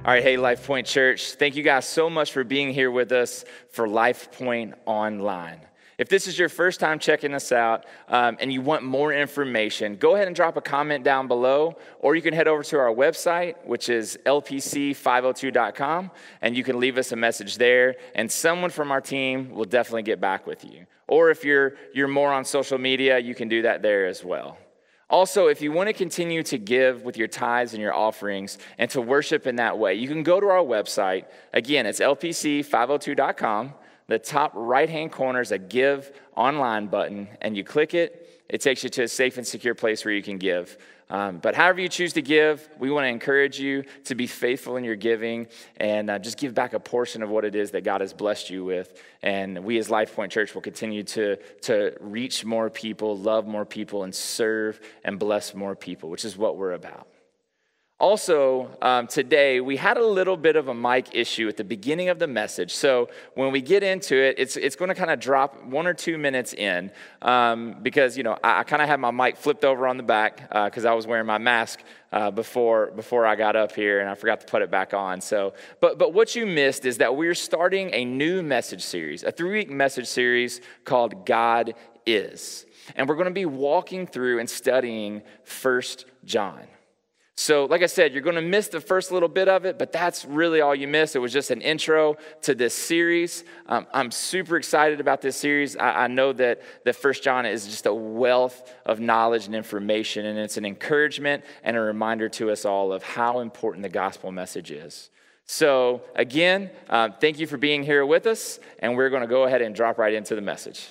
All right, hey, Life Point Church, thank you guys so much for being here with us for Life Point Online. If this is your first time checking us out and you want more information, go ahead and drop a comment down below, or you can head over to our website, which is lpc502.com, and you can leave us a message there, and someone from our team will definitely get back with you. Or if you're more on social media, you can do that there as well. Also, if you want to continue to give with your tithes and your offerings and to worship in that way, you can go to our website. Again, it's lpc502.com. The top right-hand corner is a Give Online button, and you click it. It takes you to a safe and secure place where you can give. But however you choose to give, we want to encourage you to be faithful in your giving and just give back a portion of what it is that God has blessed you with. And we as Life Point Church will continue to reach more people, love more people, and serve and bless more people, which is what we're about. Also, today, we had a little bit of a mic issue at the beginning of the message. So when we get into it, it's going to kind of drop 1 or 2 minutes in because, I kind of had my mic flipped over on the back because I was wearing my mask before I got up here, and I forgot to put it back on. So, but what you missed is that we're starting a new message series, a 3-week message series called God Is. And we're going to be walking through and studying 1 John. So, like I said, you're going to miss the first little bit of it, but that's really all you missed. It was just an intro to this series. I'm super excited about this series. I know that 1 John is just a wealth of knowledge and information, and it's an encouragement and a reminder to us all of how important the gospel message is. So, again, thank you for being here with us, and we're going to go ahead and drop right into the message.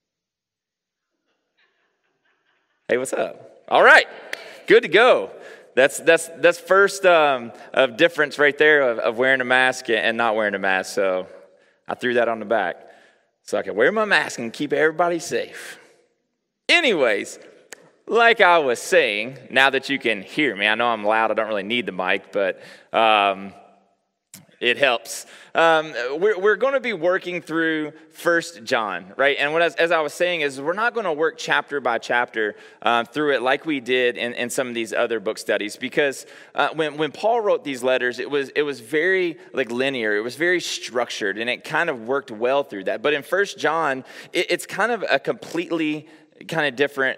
Hey, what's up? All right, good to go. That's first of difference right there of wearing a mask and not wearing a mask. So I threw that on the back so I can wear my mask and keep everybody safe. Anyways, like I was saying, now that you can hear me, I know I'm loud. I don't really need the mic, but it helps. We're going to be working through 1 John, right? And as I was saying is we're not going to work chapter by chapter through it like we did in some of these other book studies, because when Paul wrote these letters, it was very linear. It was very structured, and it kind of worked well through that. But in 1 John, it's kind of a completely kind of different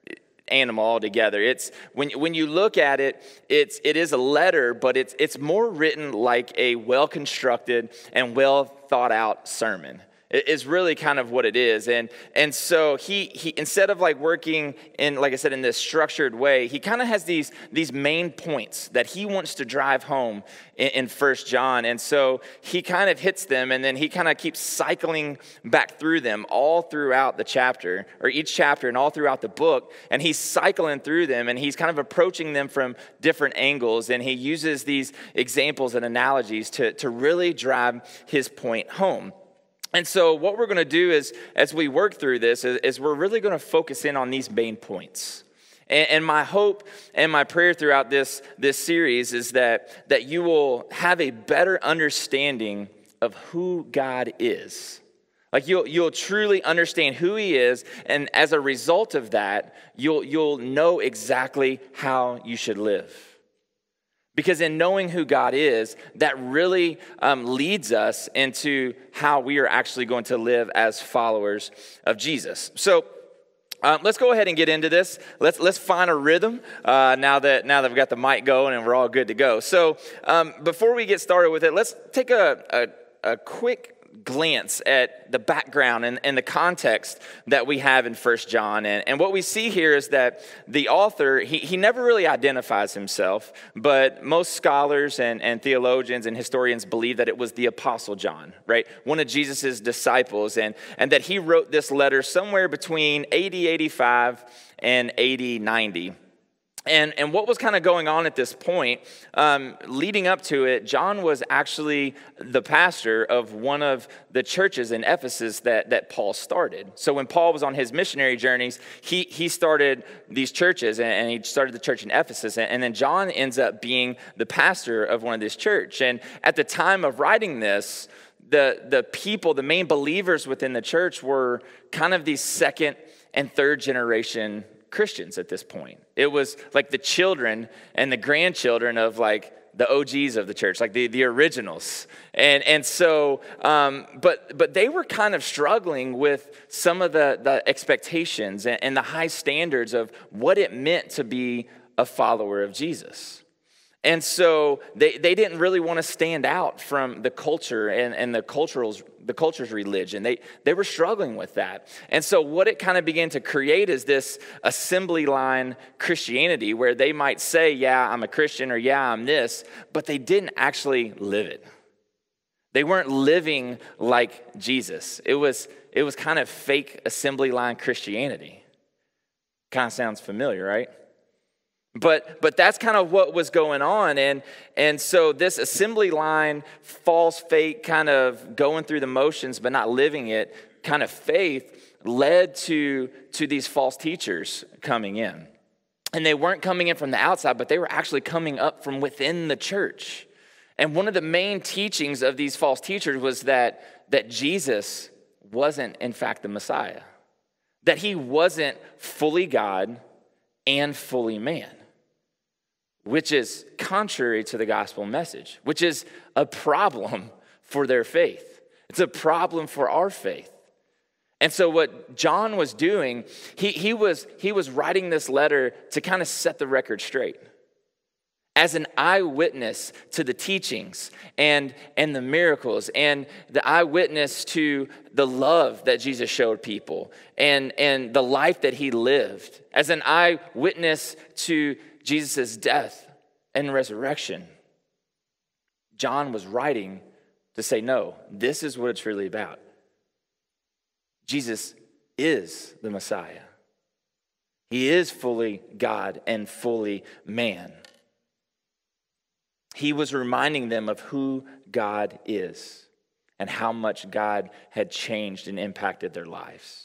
animal altogether. It's when you look at it, it is a letter, but it's more written like a well-constructed and well thought out sermon. Is really kind of what it is. And so he instead of working in, like I said, in this structured way, he kind of has these main points that he wants to drive home in 1 John. And so he kind of hits them, and then he kind of keeps cycling back through them all throughout the chapter, or each chapter and all throughout the book. And he's cycling through them, and he's kind of approaching them from different angles. And he uses these examples and analogies to really drive his point home. And so what we're going to do is, as we work through this, is we're really going to focus in on these main points. And my hope and my prayer throughout this series is that you will have a better understanding of who God is. You'll truly understand who He is, and as a result of that, you'll know exactly how you should live. Because in knowing who God is, that really leads us into how we are actually going to live as followers of Jesus. So let's go ahead and get into this. Let's find a rhythm now that we've got the mic going and we're all good to go. So before we get started with it, let's take a quick glance at the background and the context that we have in 1 John. And what we see here is that the author, he never really identifies himself, but most scholars and theologians and historians believe that it was the Apostle John, right? One of Jesus's disciples, and that he wrote this letter somewhere between AD 85 and AD 90. And what was kind of going on at this point, leading up to it, John was actually the pastor of one of the churches in Ephesus that Paul started. So when Paul was on his missionary journeys, he started these churches, and he started the church in Ephesus. And then John ends up being the pastor of one of this church. And at the time of writing this, the people, the main believers within the church were kind of these second and third generation Christians at this point. It was like the children and the grandchildren of the OGs of the church, like the originals. And so, but they were kind of struggling with some of the expectations and the high standards of what it meant to be a follower of Jesus. And so they didn't really want to stand out from the culture and the culture's religion. They were struggling with that. And so what it kind of began to create is this assembly line Christianity where they might say, yeah, I'm a Christian, or yeah, I'm this, but they didn't actually live it. They weren't living like Jesus. It was kind of fake assembly line Christianity. Kind of sounds familiar, right? But that's kind of what was going on. And so this assembly line, false faith, kind of going through the motions but not living it, kind of faith led to these false teachers coming in. And they weren't coming in from the outside, but they were actually coming up from within the church. And one of the main teachings of these false teachers was that Jesus wasn't, in fact, the Messiah. That he wasn't fully God and fully man, which is contrary to the gospel message, which is a problem for their faith. It's a problem for our faith. And so what John was doing, he was writing this letter to kind of set the record straight. As an eyewitness to the teachings and the miracles and the eyewitness to the love that Jesus showed people and the life that he lived. As an eyewitness to Jesus' death and resurrection, John was writing to say, no, this is what it's really about. Jesus is the Messiah. He is fully God and fully man. He was reminding them of who God is and how much God had changed and impacted their lives.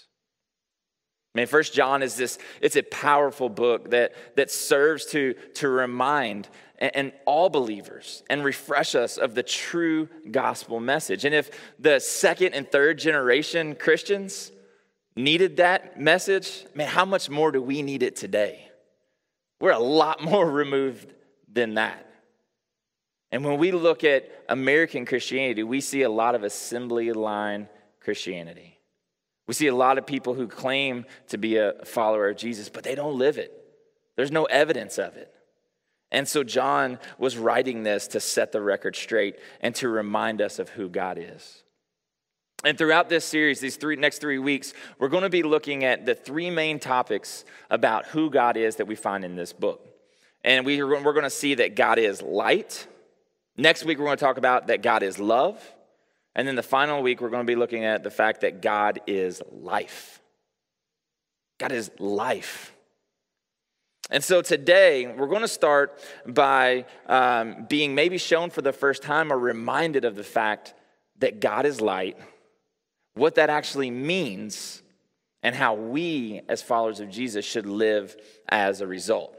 I mean, 1 John is it's a powerful book that serves to remind and all believers and refresh us of the true gospel message. And if the second and third generation Christians needed that message, man, how much more do we need it today? We're a lot more removed than that. And when we look at American Christianity, we see a lot of assembly line Christianity. We see a lot of people who claim to be a follower of Jesus, but they don't live it. There's no evidence of it. And so John was writing this to set the record straight and to remind us of who God is. And throughout this series, these next 3 weeks, we're going to be looking at the three main topics about who God is that we find in this book. And we're going to see that God is light. Next week, we're going to talk about that God is love. And then the final week, we're going to be looking at the fact that God is life. God is life. And so today, we're going to start by being maybe shown for the first time or reminded of the fact that God is light, what that actually means, and how we as followers of Jesus should live as a result.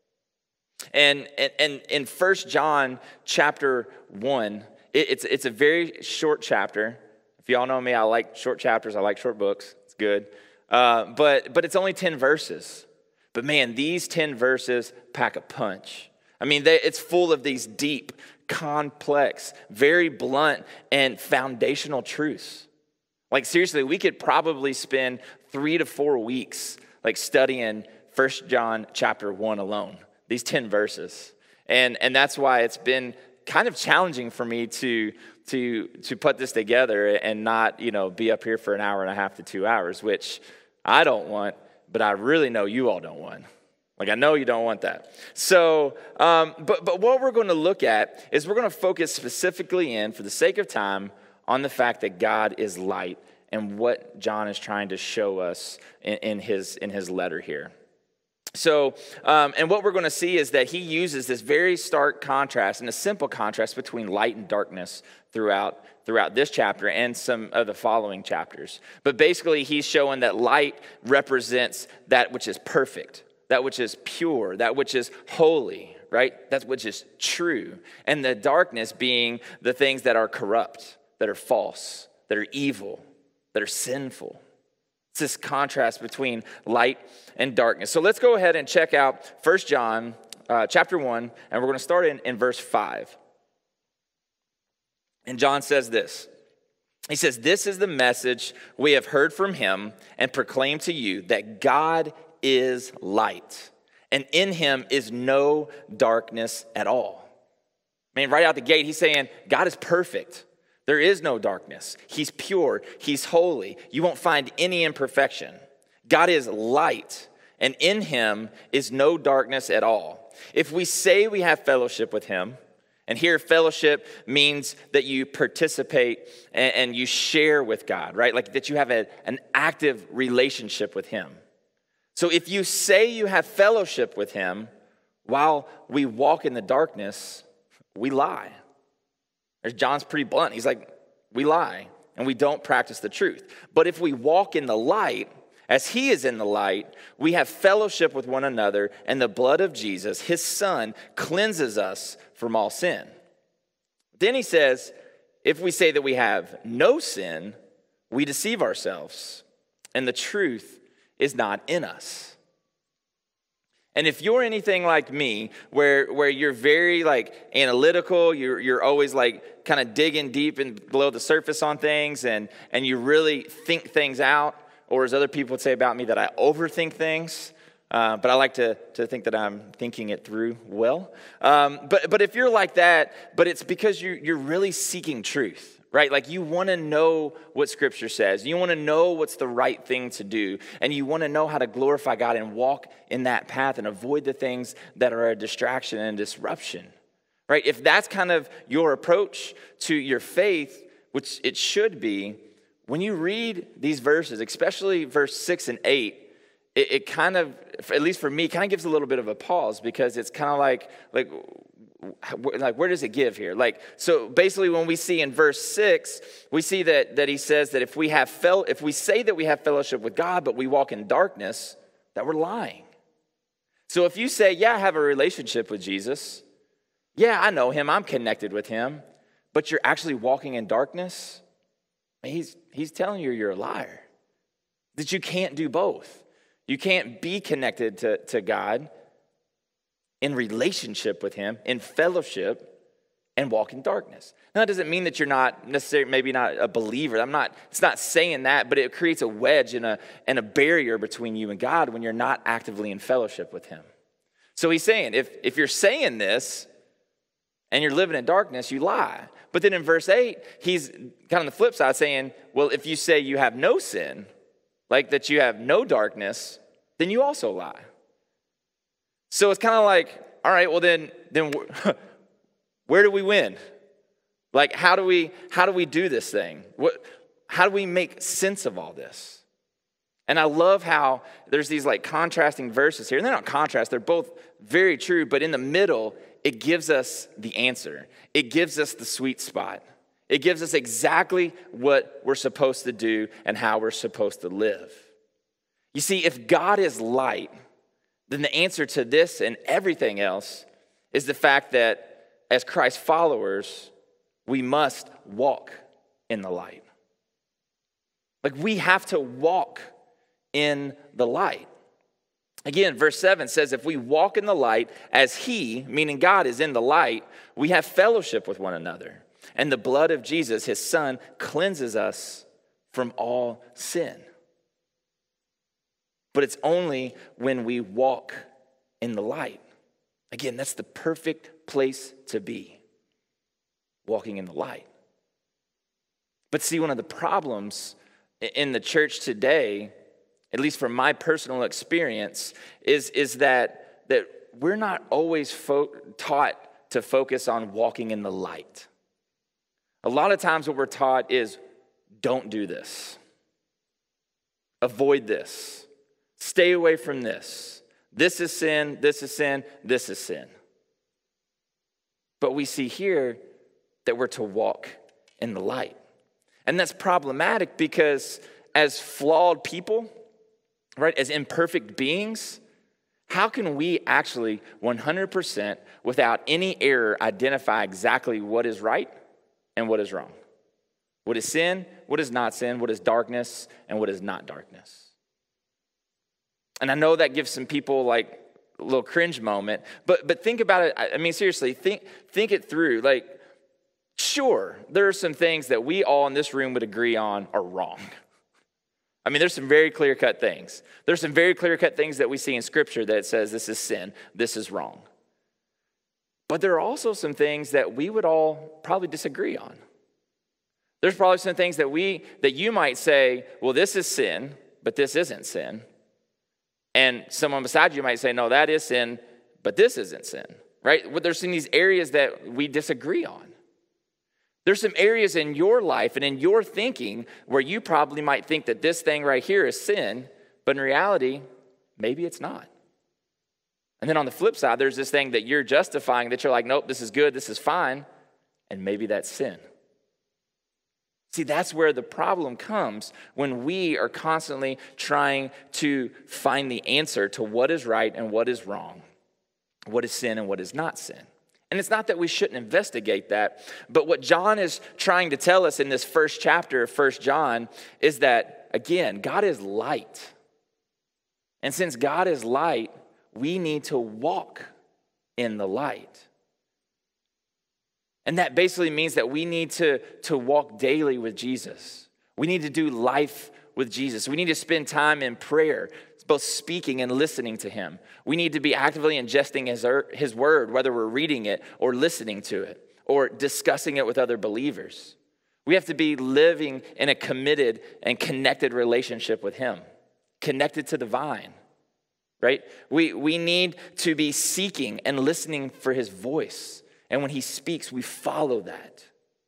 And in 1 John chapter 1, it's a very short chapter. If y'all know me, I like short chapters. I like short books. It's good. But it's only 10 verses. But man, these 10 verses pack a punch. I mean, it's full of these deep, complex, very blunt, and foundational truths. Like seriously, we could probably spend 3 to 4 weeks like studying 1 John chapter 1 alone. These 10 verses. And that's why it's been kind of challenging for me to put this together and not, be up here for an hour and a half to 2 hours, which I don't want, but I really know you all don't want. Like, I know you don't want that. So, but what we're going to look at is we're going to focus specifically for the sake of time, on the fact that God is light and what John is trying to show us in his letter here. So, and what we're going to see is that he uses this very stark contrast and a simple contrast between light and darkness throughout this chapter and some of the following chapters. But basically, he's showing that light represents that which is perfect, that which is pure, that which is holy, right? That which is true. And the darkness being the things that are corrupt, that are false, that are evil, that are sinful. It's this contrast between light and darkness. So let's go ahead and check out 1 John chapter 1, and we're going to start in verse 5. And John says this. He says, "This is the message we have heard from him and proclaim to you, that God is light, and in him is no darkness at all." I mean, right out the gate, he's saying God is perfect. There is no darkness. He's pure. He's holy. You won't find any imperfection. God is light, and in him is no darkness at all. If we say we have fellowship with him, and here fellowship means that you participate and you share with God, right? Like that you have an active relationship with him. So if you say you have fellowship with him while we walk in the darkness, we lie. John's pretty blunt. He's like, we lie and we don't practice the truth. But if we walk in the light, as he is in the light, we have fellowship with one another, and the blood of Jesus, his son, cleanses us from all sin. Then he says, if we say that we have no sin, we deceive ourselves, and the truth is not in us. And if you're anything like me, where you're very like analytical, you're always like kind of digging deep and below the surface on things, and you really think things out, or as other people would say about me, that I overthink things. But I like to think that I'm thinking it through well. But if you're like that, but it's because you're really seeking truth, right? Like you want to know what Scripture says. You want to know what's the right thing to do. And you want to know how to glorify God and walk in that path and avoid the things that are a distraction and disruption, right? If that's kind of your approach to your faith, which it should be, when you read these verses, especially verse 6 and 8, it kind of, at least for me, kind of gives a little bit of a pause, because it's kind of like where does it give here? Like, so basically when we see in verse 6, we see that he says that if we say that we have fellowship with God, but we walk in darkness, that we're lying. So if you say, yeah, I have a relationship with Jesus, yeah, I know him, I'm connected with him, but you're actually walking in darkness, he's telling you you're a liar. That you can't do both. You can't be connected to God in relationship with him, in fellowship, and walk in darkness. Now, that doesn't mean that you're not necessarily, maybe not a believer. It's not saying that, but it creates a wedge and a barrier between you and God when you're not actively in fellowship with him. So he's saying, if you're saying this and you're living in darkness, you lie. But then in verse 8, he's kind of on the flip side saying, well, if you say you have no sin, like that you have no darkness, then you also lie. So it's kind of like, all right, well then where do we win? Like, how do we do this thing? How do we make sense of all this? And I love how there's these like contrasting verses here. And they're not contrast, they're both very true, but in the middle, it gives us the answer. It gives us the sweet spot. It gives us exactly what we're supposed to do and how we're supposed to live. You see, if God is light, then the answer to this and everything else is the fact that as Christ followers, we must walk in the light. Like, we have to walk in the light. Again, verse 7 says, if we walk in the light as he, meaning God, is in the light, we have fellowship with one another. And the blood of Jesus, his son, cleanses us from all sin. But it's only when we walk in the light. Again, that's the perfect place to be, walking in the light. But see, one of the problems in the church today, at least from my personal experience, is that we're not always taught to focus on walking in the light. A lot of times what we're taught is, don't do this. Avoid this. Stay away from this. This is sin, this is sin, this is sin. But we see here that we're to walk in the light. And that's problematic because as flawed people, right, as imperfect beings, how can we actually 100% without any error identify exactly what is right and what is wrong? What is sin, what is not sin, what is darkness, and what is not darkness? And I know that gives some people like little cringe moment. But think about it. I mean, seriously, think it through. Like, sure, there are some things that we all in this room would agree on are wrong. I mean, there's some very clear-cut things. There's some very clear-cut things that we see in Scripture that says this is sin, this is wrong. But there are also some things that we would all probably disagree on. There's probably some things that you might say, well, this is sin, but this isn't sin. And someone beside you might say, no, that is sin, but this isn't sin, right? Well, there's some these areas that we disagree on. There's some areas in your life and in your thinking where you probably might think that this thing right here is sin, but in reality, maybe it's not. And then on the flip side, there's this thing that you're justifying that you're like, nope, this is good, this is fine, and maybe that's sin. See, that's where the problem comes when we are constantly trying to find the answer to what is right and what is wrong, what is sin and what is not sin. And it's not that we shouldn't investigate that, but what John is trying to tell us in this first chapter of 1 John is that, again, God is light. And since God is light, we need to walk in the light. And that basically means that we need to walk daily with Jesus. We need to do life with Jesus. We need to spend time in prayer, both speaking and listening to him. We need to be actively ingesting his word, whether we're reading it or listening to it or discussing it with other believers. We have to be living in a committed and connected relationship with him, connected to the vine, right? We need to be seeking and listening for his voice. And when he speaks, we follow that.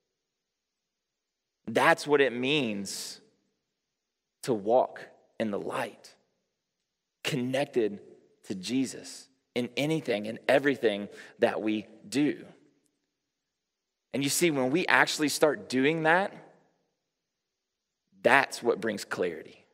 That's what it means to walk in the light, connected to Jesus in anything and everything that we do. And you see, when we actually start doing that, that's what brings clarity.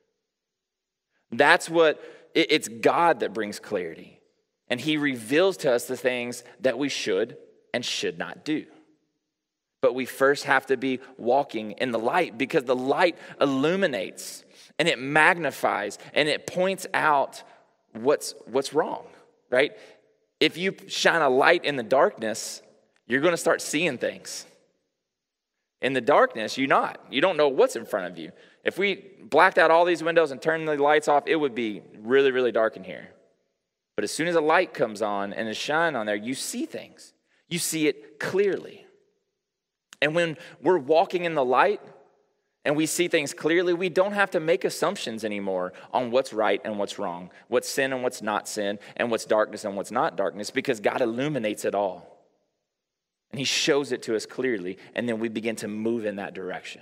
It's God that brings clarity. And he reveals to us the things that we should and should not do. But we first have to be walking in the light, because the light illuminates and it magnifies and it points out what's wrong, right? If you shine a light in the darkness, you're going to start seeing things. In the darkness, you don't know what's in front of you. If we blacked out all these windows and turned the lights off, it would be really, really dark in here. But as soon as a light comes on and is shine on there, you see things. You see it clearly. And when we're walking in the light and we see things clearly, we don't have to make assumptions anymore on what's right and what's wrong, what's sin and what's not sin, and what's darkness and what's not darkness, because God illuminates it all. And he shows it to us clearly, and then we begin to move in that direction.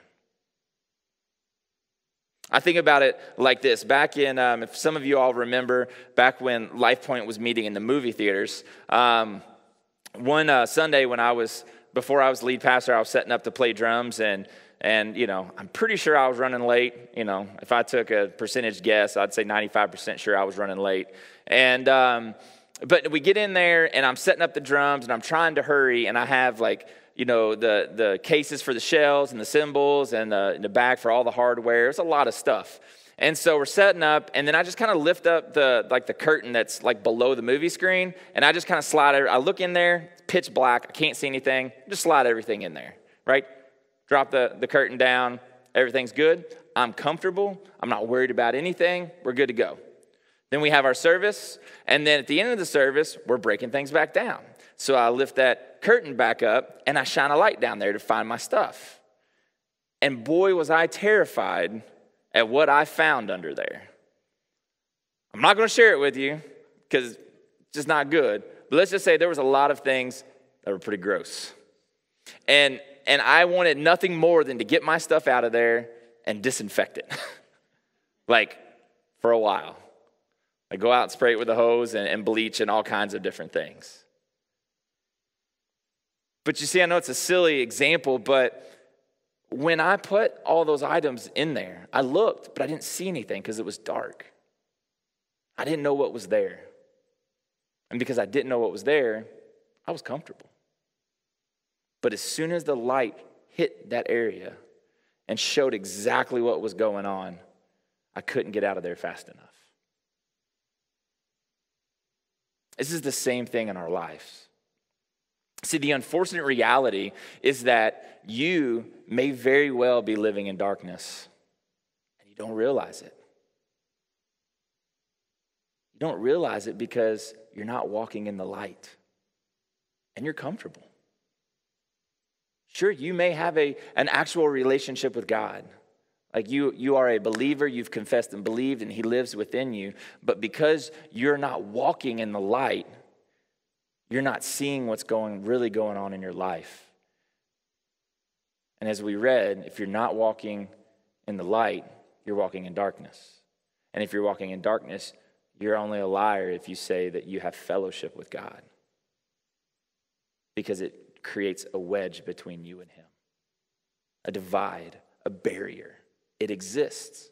I think about it like this. Back in, if some of you all remember, back when LifePoint was meeting in the movie theaters, one Sunday before I was lead pastor, I was setting up to play drums, and I'm pretty sure I was running late. If I took a percentage guess, I'd say 95% sure I was running late. And but we get in there, and I'm setting up the drums, and I'm trying to hurry, and I have the cases for the shells and the cymbals and the bag for all the hardware. It's a lot of stuff. And so we're setting up, and then I just kind of lift up the curtain that's like below the movie screen, and I just kind of slide it. I look in there, it's pitch black, I can't see anything, just slide everything in there, right? Drop the curtain down, everything's good. I'm comfortable, I'm not worried about anything, we're good to go. Then we have our service, and then at the end of the service, we're breaking things back down. So I lift that curtain back up, and I shine a light down there to find my stuff. And boy, was I terrified at what I found under there. I'm not going to share it with you because it's just not good. But let's just say there was a lot of things that were pretty gross. And I wanted nothing more than to get my stuff out of there and disinfect it. For a while. I go out and spray it with a hose and bleach and all kinds of different things. But you see, I know it's a silly example, but when I put all those items in there, I looked, but I didn't see anything because it was dark. I didn't know what was there. And because I didn't know what was there, I was comfortable. But as soon as the light hit that area and showed exactly what was going on, I couldn't get out of there fast enough. This is the same thing in our lives. See, the unfortunate reality is that you may very well be living in darkness, and you don't realize it. You don't realize it because you're not walking in the light, and you're comfortable. Sure, you may have an actual relationship with God. Like you are a believer, you've confessed and believed, and he lives within you. But because you're not walking in the light, you're not seeing what's really going on in your life. And as we read, if you're not walking in the light, you're walking in darkness. And if you're walking in darkness, you're only a liar if you say that you have fellowship with God. Because it creates a wedge between you and him. A divide, a barrier. It exists.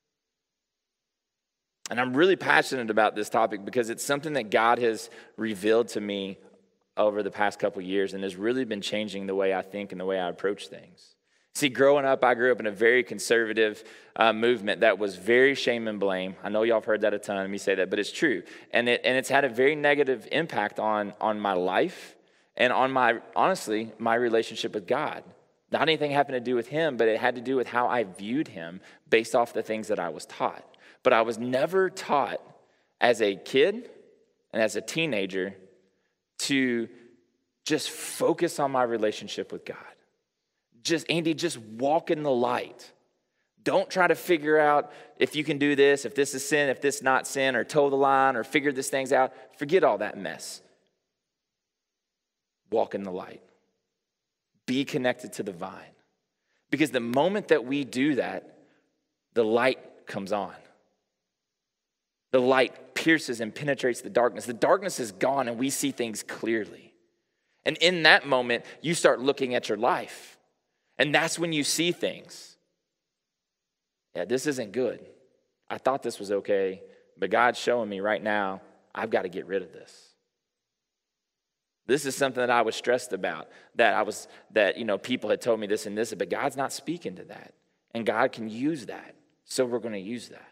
And I'm really passionate about this topic because it's something that God has revealed to me over the past couple years and has really been changing the way I think and the way I approach things. See, growing up, I grew up in a very conservative movement that was very shame and blame. I know y'all have heard that a ton, me say that, but it's true. And it's had a very negative impact on my life and on my relationship with God. Not anything having to do with him, but it had to do with how I viewed him based off the things that I was taught. But I was never taught as a kid and as a teenager to just focus on my relationship with God. Andy, just walk in the light. Don't try to figure out if you can do this, if this is sin, if this is not sin, or toe the line, or figure these things out. Forget all that mess. Walk in the light. Be connected to the vine. Because the moment that we do that, the light comes on. The light pierces and penetrates the darkness. The darkness is gone and we see things clearly. And in that moment, you start looking at your life. And that's when you see things. Yeah, this isn't good. I thought this was okay, but God's showing me right now, I've got to get rid of this. This is something that I was stressed about, that people had told me this and this, but God's not speaking to that. And God can use that. So we're going to use that.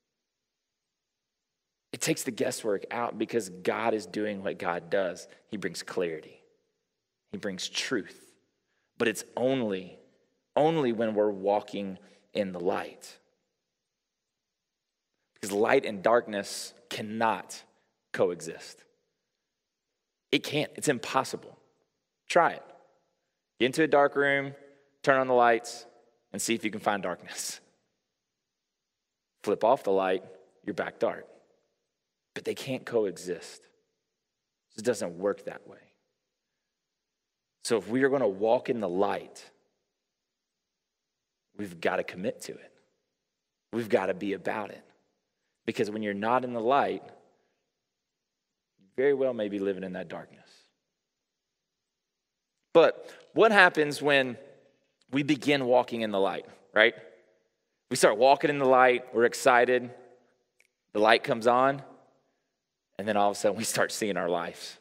It takes the guesswork out because God is doing what God does. He brings clarity. He brings truth. But it's only when we're walking in the light. Because light and darkness cannot coexist. It can't. It's impossible. Try it. Get into a dark room, turn on the lights, and see if you can find darkness. Flip off the light, you're back dark. But they can't coexist. It doesn't work that way. So if we are going to walk in the light, we've got to commit to it. We've got to be about it. Because when you're not in the light, you very well may be living in that darkness. But what happens when we begin walking in the light, right? We start walking in the light, we're excited, the light comes on, and then all of a sudden we start seeing our lives.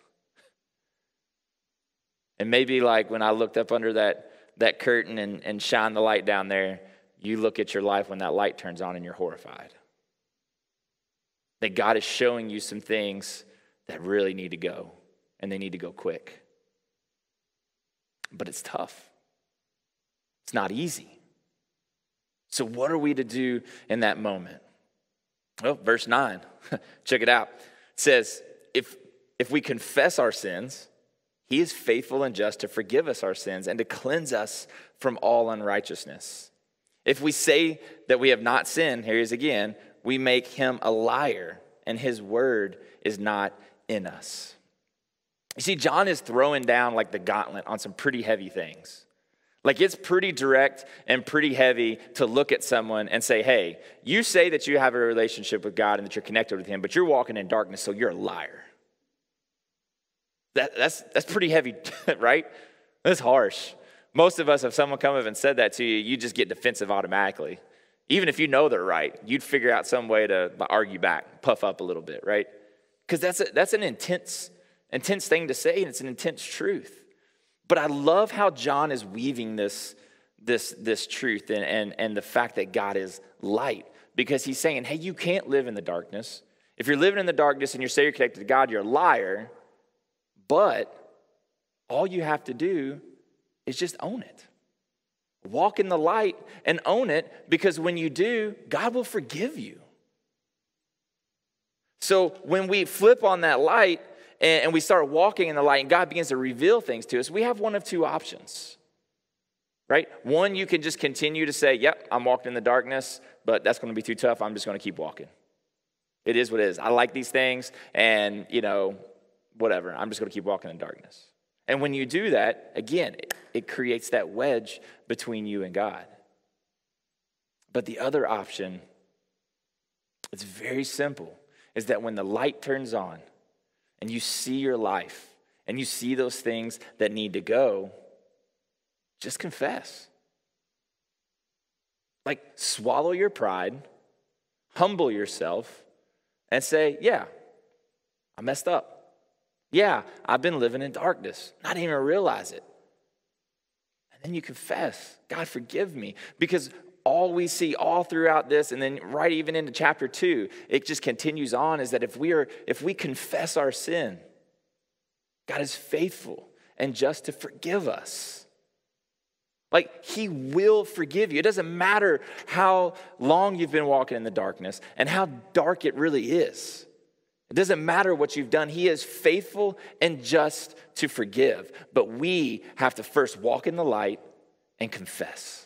And maybe like when I looked up under that curtain and shined the light down there, you look at your life when that light turns on and you're horrified. That God is showing you some things that really need to go, and they need to go quick. But it's tough. It's not easy. So what are we to do in that moment? Well, verse 9, check it out. It says, if we confess our sins, he is faithful and just to forgive us our sins and to cleanse us from all unrighteousness. If we say that we have not sinned, here he is again, we make him a liar, and his word is not in us. You see, John is throwing down like the gauntlet on some pretty heavy things. Like it's pretty direct and pretty heavy to look at someone and say, hey, you say that you have a relationship with God and that you're connected with him, but you're walking in darkness, so you're a liar. That's pretty heavy, right? That's harsh. Most of us, if someone come up and said that to you, you just get defensive automatically. Even if you know they're right, you'd figure out some way to argue back, puff up a little bit, right? Because that's an intense thing to say, and it's an intense truth. But I love how John is weaving this truth and the fact that God is light. Because he's saying, hey, you can't live in the darkness. If you're living in the darkness and you say you're connected to God, you're a liar. But all you have to do is just own it. Walk in the light and own it, because when you do, God will forgive you. So when we flip on that light and we start walking in the light and God begins to reveal things to us, we have one of two options, right? One, you can just continue to say, yep, I'm walking in the darkness, but that's going to be too tough. I'm just going to keep walking. It is what it is. I like these things and, whatever. I'm just going to keep walking in darkness. And when you do that, again, it creates that wedge between you and God. But the other option, it's very simple, is that when the light turns on and you see your life and you see those things that need to go, just confess. Like, swallow your pride, humble yourself, and say, yeah, I messed up. Yeah, I've been living in darkness, not even realize it. And then you confess, God, forgive me. Because all we see all throughout this, and then right even into chapter 2, it just continues on, is that if we confess our sin, God is faithful and just to forgive us. Like, he will forgive you. It doesn't matter how long you've been walking in the darkness and how dark it really is. It doesn't matter what you've done. He is faithful and just to forgive. But we have to first walk in the light and confess.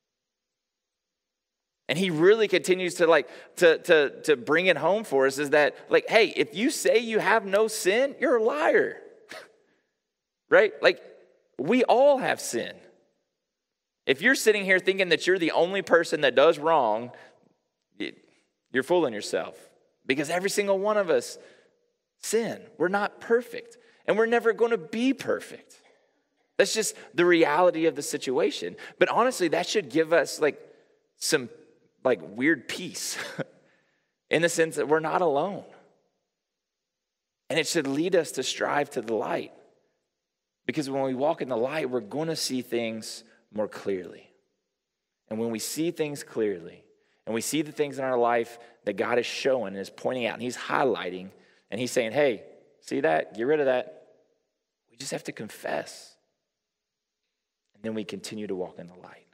And he really continues to bring it home for us, is that, like, hey, if you say you have no sin, you're a liar. Right? Like, we all have sin. If you're sitting here thinking that you're the only person that does wrong, you're fooling yourself. Because every single one of us sin. We're not perfect. And we're never going to be perfect. That's just the reality of the situation. But honestly, that should give us some weird peace in the sense that we're not alone. And it should lead us to strive to the light. Because when we walk in the light, we're going to see things more clearly. And when we see things clearly, and we see the things in our life that God is showing and is pointing out, and he's highlighting, and he's saying, hey, see that? Get rid of that. We just have to confess. And then we continue to walk in the light.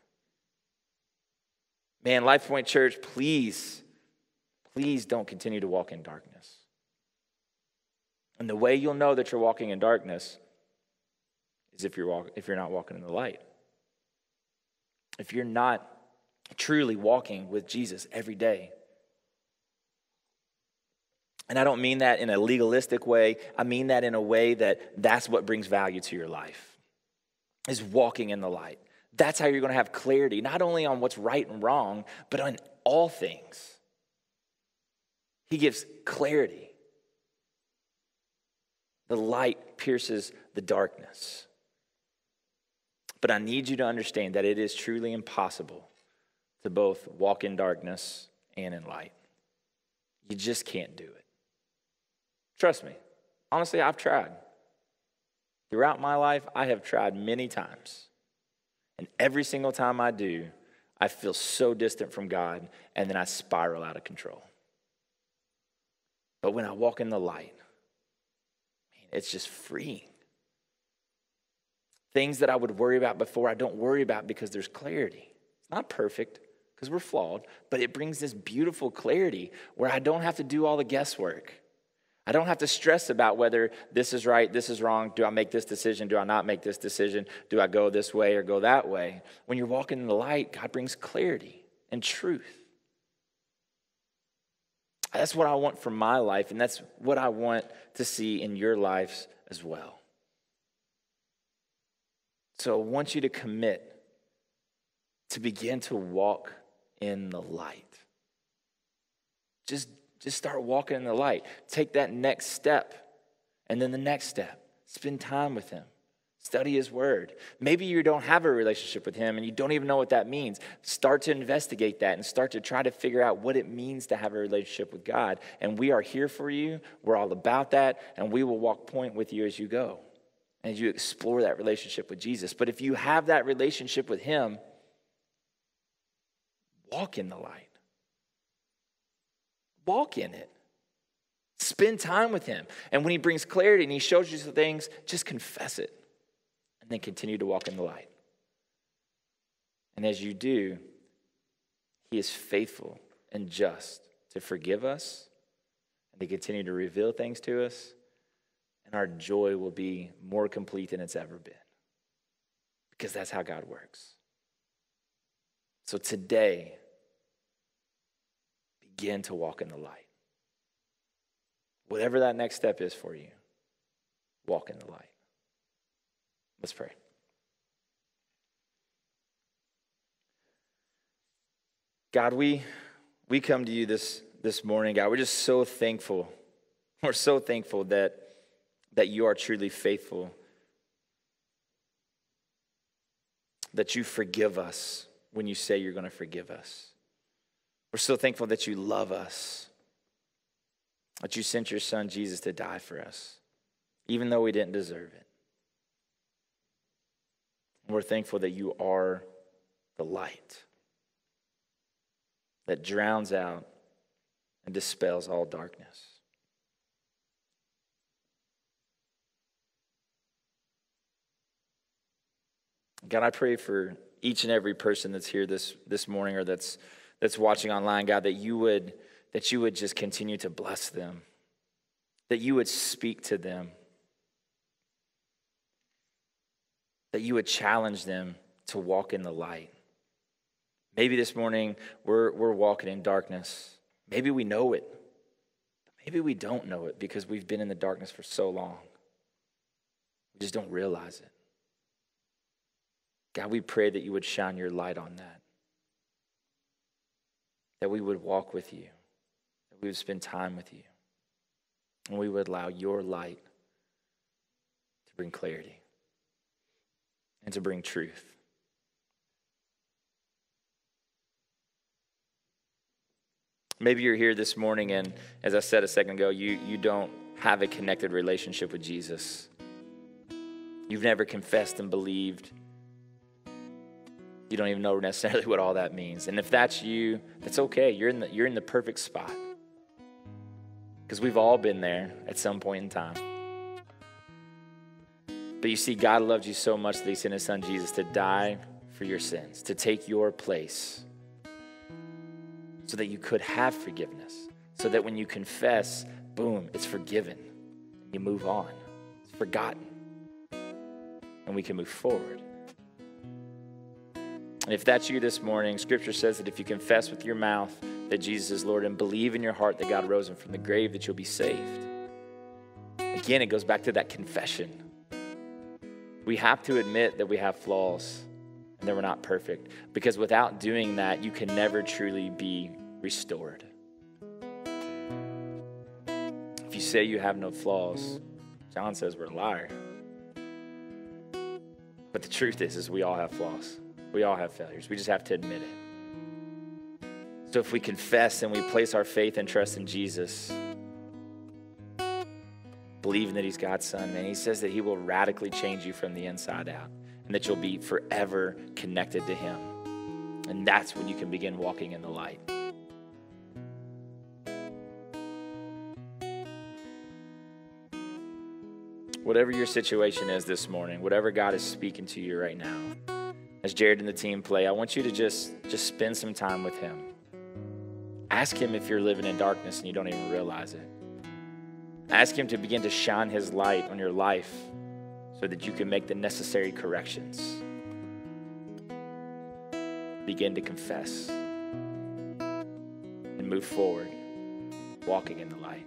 Man, Life Point Church, please don't continue to walk in darkness. And the way you'll know that you're walking in darkness is if you're not walking in the light. If you're not truly walking with Jesus every day. And I don't mean that in a legalistic way. I mean that in a way that's what brings value to your life, is walking in the light. That's how you're going to have clarity, not only on what's right and wrong, but on all things. He gives clarity. The light pierces the darkness. But I need you to understand that it is truly impossible to both walk in darkness and in light. You just can't do it. Trust me. Honestly, I've tried. Throughout my life, I have tried many times. And every single time I do, I feel so distant from God, and then I spiral out of control. But when I walk in the light, man, it's just freeing. Things that I would worry about before, I don't worry about because there's clarity. It's not perfect because we're flawed, but it brings this beautiful clarity where I don't have to do all the guesswork. I don't have to stress about whether this is right, this is wrong. Do I make this decision? Do I not make this decision? Do I go this way or go that way? When you're walking in the light, God brings clarity and truth. That's what I want for my life, and that's what I want to see in your lives as well. So I want you to commit to begin to walk in the light. Just start walking in the light. Take that next step, and then the next step. Spend time with him. Study his word. Maybe you don't have a relationship with him and you don't even know what that means. Start to investigate that and start to try to figure out what it means to have a relationship with God. And we are here for you. We're all about that, and we will walk point with you as you go, as you explore that relationship with Jesus. But if you have that relationship with him, walk in the light. Walk in it. Spend time with him. And when he brings clarity and he shows you some things, just confess it. And then continue to walk in the light. And as you do, he is faithful and just to forgive us and to continue to reveal things to us. And our joy will be more complete than it's ever been. Because that's how God works. So today, begin to walk in the light. Whatever that next step is for you, walk in the light. Let's pray. God, we come to you this morning, God. We're just so thankful. We're so thankful that you are truly faithful. That you forgive us when you say you're going to forgive us. We're so thankful that you love us. That you sent your son Jesus to die for us, even though we didn't deserve it. We're thankful that you are the light that drowns out and dispels all darkness. God, I pray for each and every person that's here this morning or that's watching online, God, that you would just continue to bless them, that you would speak to them, that you would challenge them to walk in the light. Maybe this morning we're walking in darkness. Maybe we know it. Maybe we don't know it because we've been in the darkness for so long. We just don't realize it. God, we pray that you would shine your light on that. That we would walk with you. That we would spend time with you. And we would allow your light to bring clarity and to bring truth. Maybe you're here this morning and, as I said a second ago, you don't have a connected relationship with Jesus. You've never confessed and believed. You don't even know necessarily what all that means. And if that's you, that's okay. You're in the perfect spot. Because we've all been there at some point in time. But you see, God loved you so much that he sent his son Jesus to die for your sins, to take your place, so that you could have forgiveness. So that when you confess, boom, it's forgiven. You move on. It's forgotten. And we can move forward. And if that's you this morning, Scripture says that if you confess with your mouth that Jesus is Lord and believe in your heart that God rose him from the grave, that you'll be saved. Again, it goes back to that confession. We have to admit that we have flaws and that we're not perfect, because without doing that, you can never truly be restored. If you say you have no flaws, John says we're a liar. But the truth is we all have flaws. We all have failures. We just have to admit it. So if we confess and we place our faith and trust in Jesus, believing that he's God's son, man, he says that he will radically change you from the inside out and that you'll be forever connected to him. And that's when you can begin walking in the light. Whatever your situation is this morning, whatever God is speaking to you right now, as Jared and the team play, I want you to just spend some time with him. Ask him if you're living in darkness and you don't even realize it. Ask him to begin to shine his light on your life so that you can make the necessary corrections. Begin to confess and move forward, walking in the light.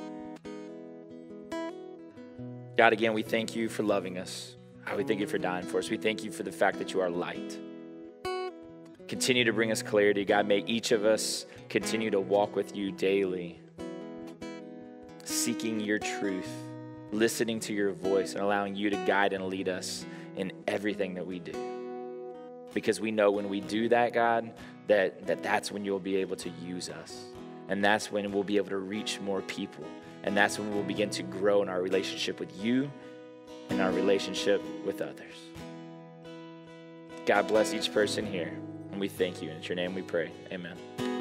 God, again, we thank you for loving us. We thank you for dying for us. We thank you for the fact that you are light. Continue to bring us clarity. God, may each of us continue to walk with you daily, seeking your truth, listening to your voice, and allowing you to guide and lead us in everything that we do. Because we know when we do that, God, that's when you'll be able to use us. And that's when we'll be able to reach more people. And that's when we'll begin to grow in our relationship with you and our relationship with others. God bless each person here. And we thank you. In your name we pray. Amen.